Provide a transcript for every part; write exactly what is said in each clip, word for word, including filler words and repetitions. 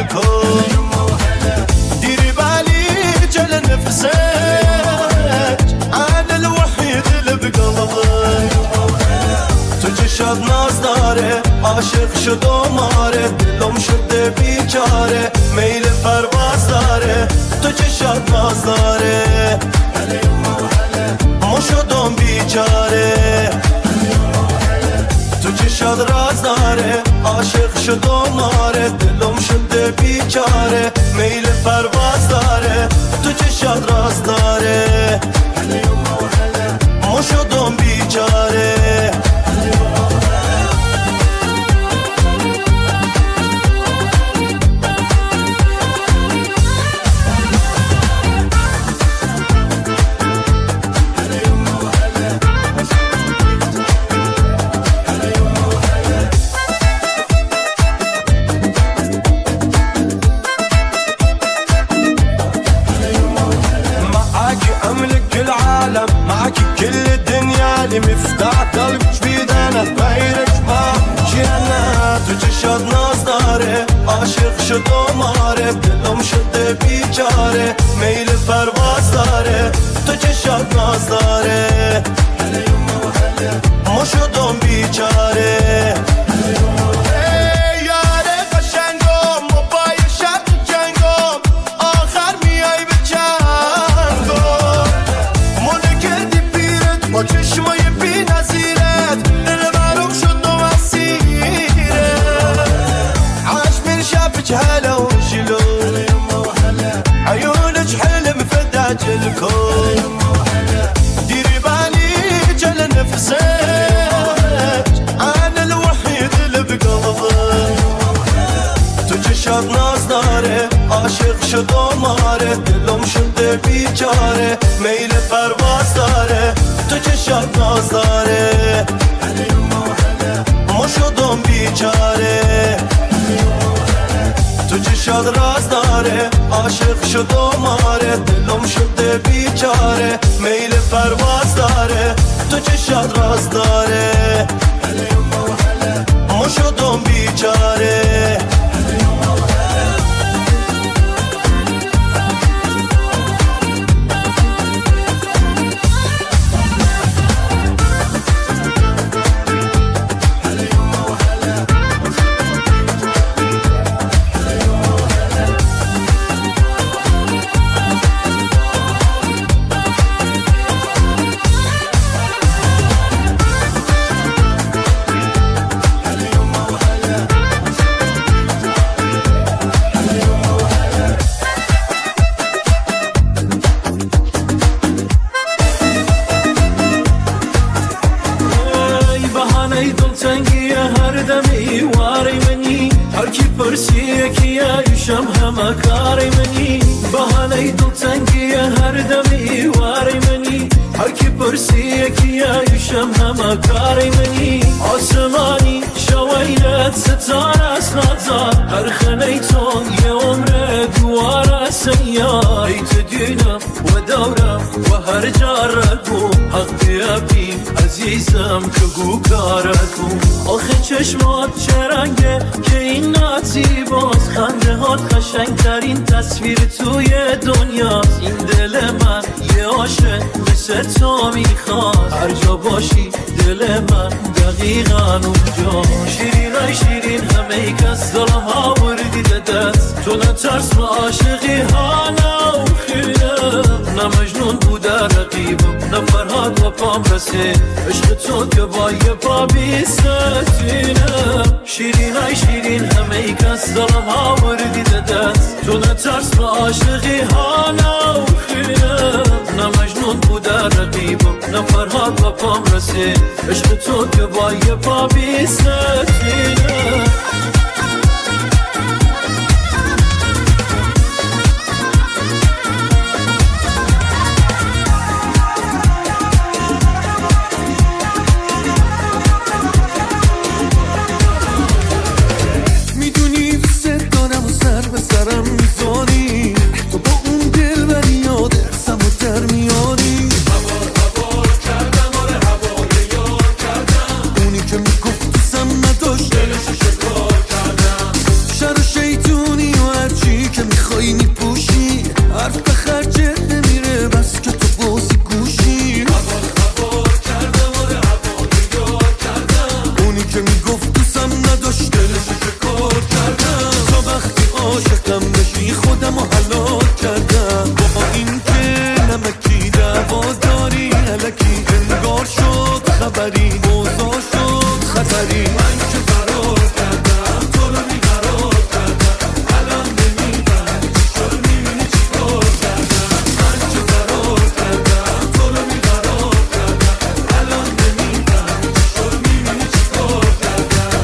کن دیری بالي جل نفسك أنا الوحيد اللي بقلبك تو چشات ناز داره عاشق شد و ماره دلم شده بیچاره میل پرواز داره تو چشات ناز داره ما شدم بیچاره تو چشات راز داره عاشق شد و ماره دلم شده بیچاره میل پرواز داره تو چشات راز داره ما شدم بیچاره معك كل الدنيا اللي مفتاح قلبك بيدنا غيرك ما جينا تجشد ناز داره عاشق شد و ماره دلم شده بیچاره میل پرواز داره تجشد ناز داره ما شدم بیچاره چشمای بی نظیرت دل برام شد و مسیره عاش من شافك هلا وشلو عيونك حلم فداك الكون ديري بالي جل نفسك أنا الوحيد اللي بقلبك تو چشات ناز داره عاشق شد و ماره دلم شده بیچاره میل پرواز داره تو چشات ناز داره ما شدم بیچاره تو چشات راز داره عاشق شد و ماره دلم شده بیچاره میل پرواز داره تو چشات راز داره ما شدم بیچاره شم همه کاری منی بهانه دل تنگی هر دمی واری منی هر کی پرسی کیه شم همه کاری منی آسمانی شویلت ستاره است نظر هر خنه تو یه عمر دواره سیار ایت دینم و دورم و هر جارکو حقی ابیم عزیزم که گو کارکو آخه چشمات چرنگه که این ناتی باز خنده هات قشنگترین تصویر توی دنیاست این دل من یه عاشق مثل تو میخواد هر جا باشی دل من دقیقا اونجا شیرین ای شیرین همه کس دلم ها بردی دست تو نترس ما عاشقی ها نوخیرم نه مجنون بوده رقیبم نه فرهاد و پام رسید عشق تو که با یه پا بیستینم شیرین ای شیرین همه کس دلم ها بردی دست تو نترس ما عاشقی ها نوخیرم نه مجنون بوده رقیبم نه فرهاد و پام رسید عشق تو که با یه پا بیستینم شیطونی و گفت دوستم نداشت دلش کار کردم تا وقتی عاشقم بشی خودم رو حلاک کردم با این که نمکی دعوا داری الکی انگار شد خبری موضوع شد خطری من که فرار کردم تو رو بیقرار کردم الان نمیفهمی چی شد میبینی چی کار کردم من که فرار کردم تو رو بیقرار کردم الان نمیفهمی چی شد میبینی چی کار کردم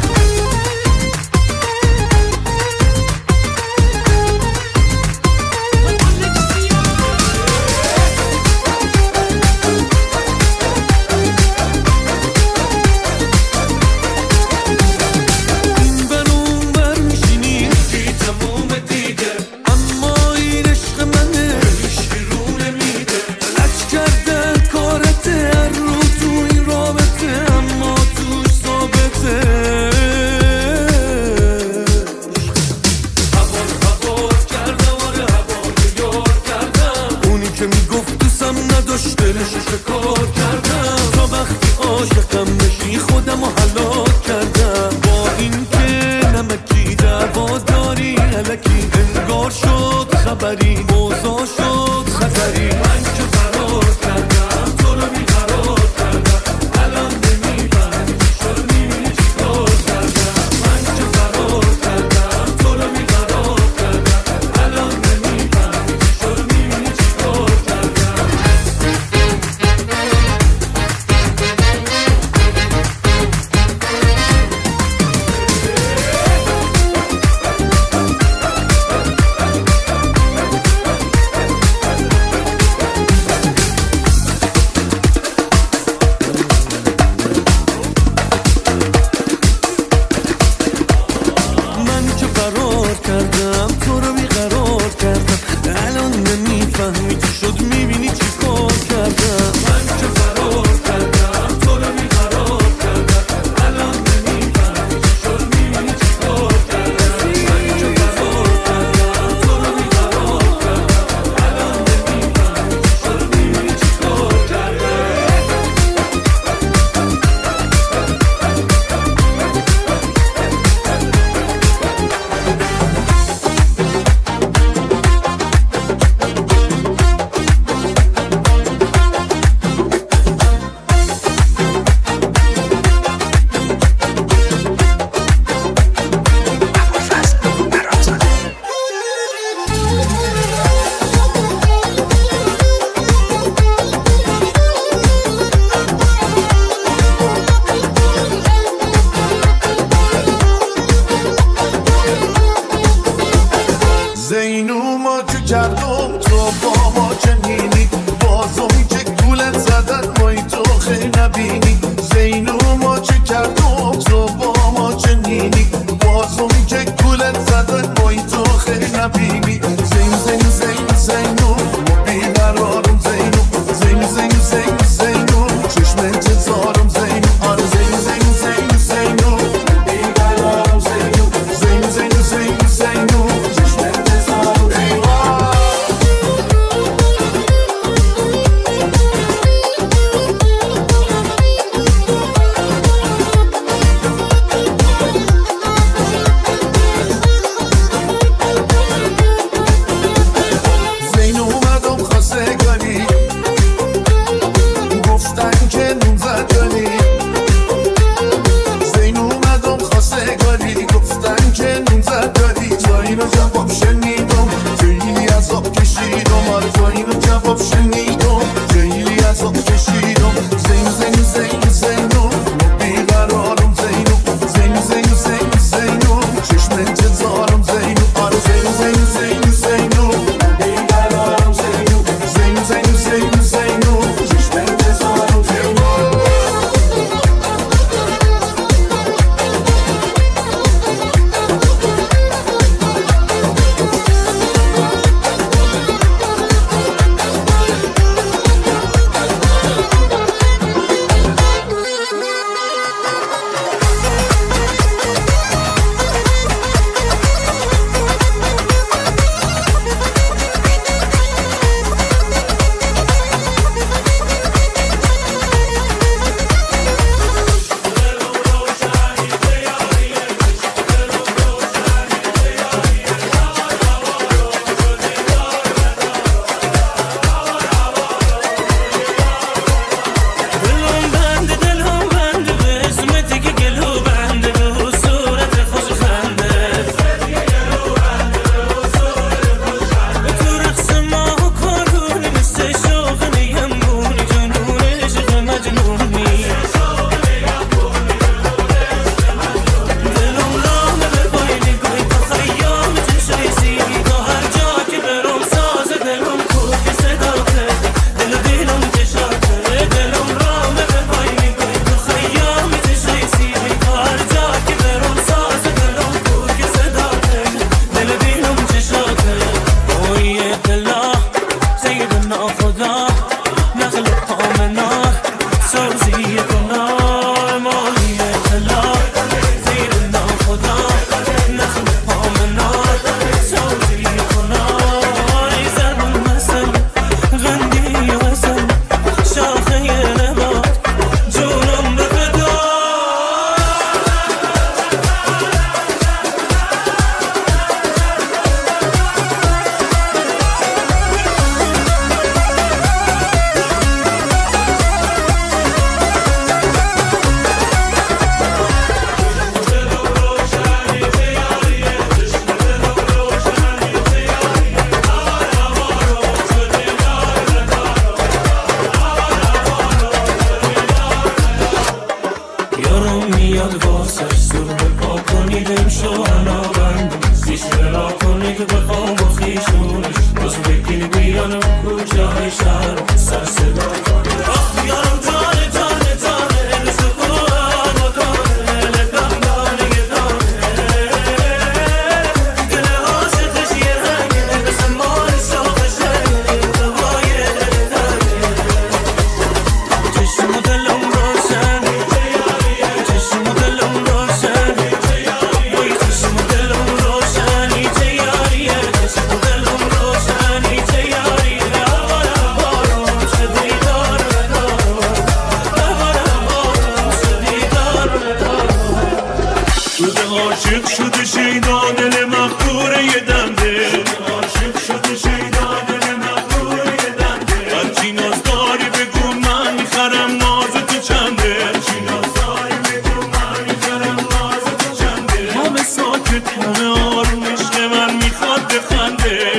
دیدم شو انا بند سیش را کنی که بخوام با خیشونش باز بکنی بیانم کجای شهر سر صدا کنی آخ بیانم جانه جانه جانه نسو کنم و کنه لکم دانه گدانه دل عاشقش یه رنگه بسن مال شاقشه دوای دلتنه چشم و دلم روشن چشم و دلم روشن وای چشم و دلم روشنی چه یاریه چشم و دلم روشنی چه یاریه آوارم بارم شدی دار ندارم آوارم بارم شدی دار ندارم شده عاشق شده شیدا دل مقبور یه دنده شده عاشق شده شیدا دل مقبور یه دنده هرچی ناز داری بگو من میخرم ناز تو چنده هرچی ناز داری بگو من میخرم ناز تو چنده همه ساکت همه آروم عشق من میخواد بخنده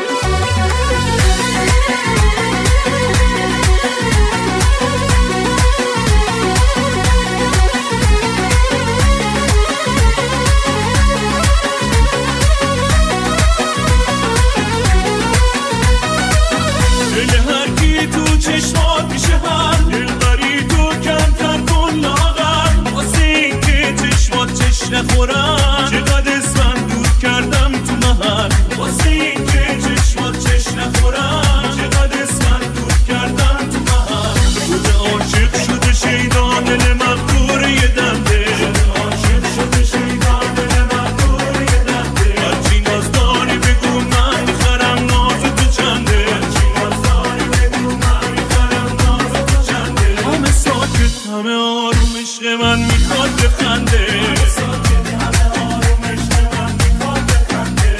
دل هر کی تو چشمات میشه هم دل بری تو کمتر کن لاغر واسه این که چشمات چش نخورن چقدر اسفند دور کردم تو محل واسه این که چشمات چش نخورن چقدر اسفند دور کردم تو محل شده عاشق شده شیدا دل مقبور یه دنده شده عاشق شده شیدا دل مقبور یه دنده هرچی ناز داری بگو من میخرم ناز تو چنده هرچی ناز داری بگو من میخرم ناز تو چنده همه ساکت همه آروم عشق من میخواد بخنده همه ساکت همه آروم عشق من میخواد بخنده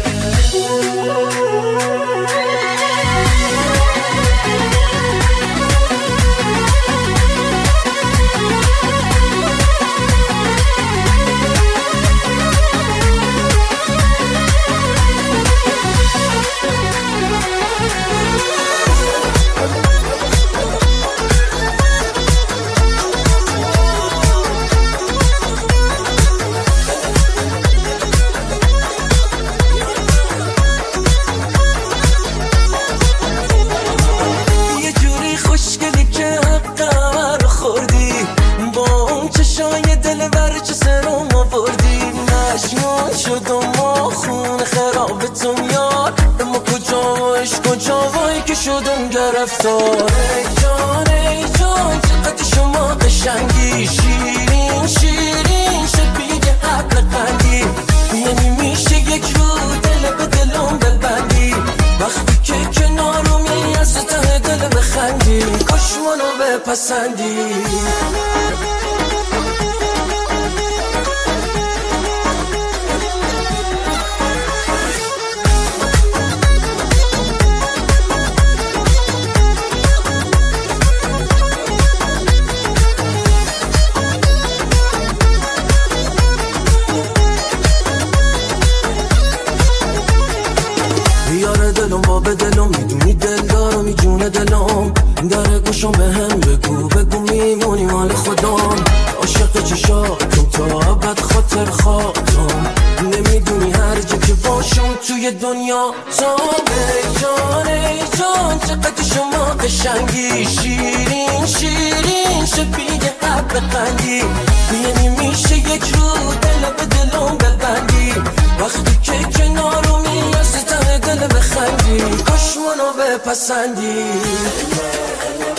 یه جوری خوشگلی که حق همه رو خوردی با اون چشای دل بر چه سرم آوردی نشیان شدم و خون خراب تو میاد اما کجا و عشق کجا وای که شدم گرفتار ای جان ای جان چقدر شما قشنگی شیرین شیرین شبیه حق قندی یعنی میشه یک رو دل به دلم دل بندی وقتی که کنارمی از ته دل بخندی کاش منو بپسندی بیاره دلم با به دلم میدونی دل دارم میجونه دلم داره گوشم به هم بگو بگو میمونی مال خودم عاشق چشاتم تا ابد خاطر خواهتم نمیدونی هر جا که باشم توی دنیا تو ای جان ای جان چقدر شما قشنگی شیرین شیرین شبیه حب قندی یعنی میشه یک رو دل به دلم ببندی وقتی که کنارمی از ته دل بخندی کاش منو بپسندی